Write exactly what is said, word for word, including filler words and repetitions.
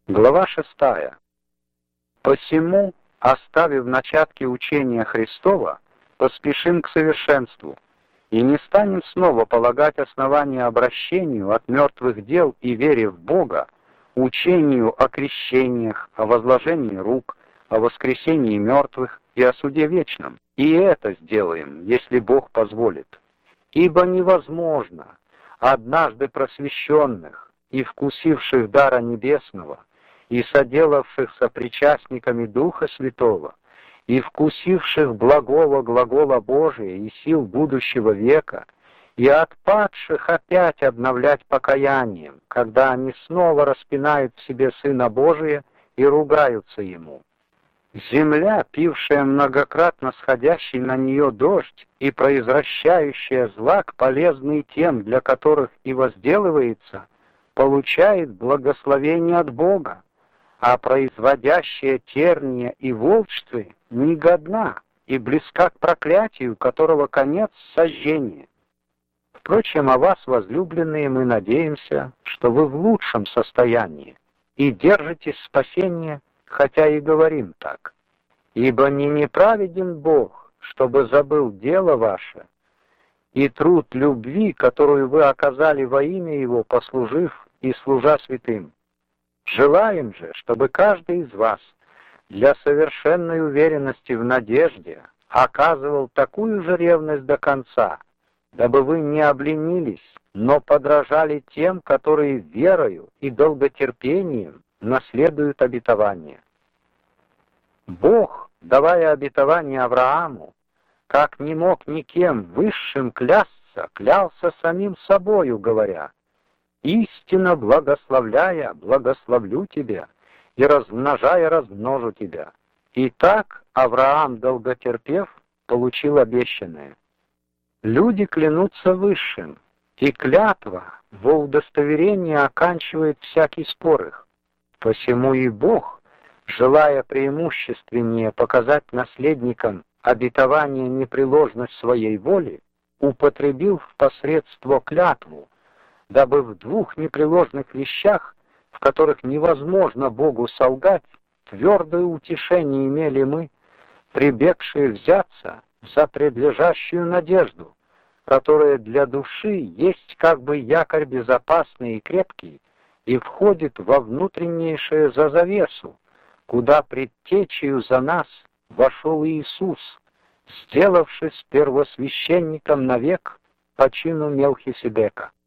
Глава шестая. «Посему, оставив начатки учения Христова, поспешим к совершенству, и не станем снова полагать основания обращению от мертвых дел и вере в Бога, учению о крещениях, о возложении рук, о воскресении мертвых и о суде вечном. И это сделаем, если Бог позволит. Ибо невозможно однажды просвещенных и вкусивших дара небесного, и соделавшихся причастниками Духа Святого, и вкусивших благого глагола Божия и сил будущего века, и отпадших опять обновлять покаянием, когда они снова распинают в себе Сына Божия и ругаются Ему. Земля, пившая многократно сходящий на нее дождь и произвращающая злак, полезный тем, для которых и возделывается, получает благословение от Бога, а производящая терния и волчцы негодна и близка к проклятию, которого конец — сожжение. Впрочем, о вас, возлюбленные, мы надеемся, что вы в лучшем состоянии и держитесь спасения, хотя и говорим так. Ибо не неправеден Бог, чтобы забыл дело ваше, и труд любви, которую вы оказали во имя Его, послужив и служа святым. Желаем же, чтобы каждый из вас для совершенной уверенности в надежде оказывал такую же ревность до конца, дабы вы не обленились, но подражали тем, которые верою и долготерпением наследуют обетование. Бог, давая обетование Аврааму, как не мог никем высшим клясться, клялся самим собою, говоря: «Истинно благословляя, благословлю тебя, и размножая, размножу тебя». И так Авраам, долготерпев, получил обещанное. Люди клянутся высшим, и клятва во удостоверении оканчивает всякий спор их. Посему и Бог, желая преимущественнее показать наследникам обетование непреложность своей воли, употребил в посредство клятву, дабы в двух непреложных вещах, в которых невозможно Богу солгать, твердое утешение имели мы, прибегшие взяться за предлежащую надежду, которая для души есть как бы якорь безопасный и крепкий и входит во внутреннейшее за завесу, куда предтечею за нас вошел Иисус, сделавшись первосвященником навек по чину Мелхиседека.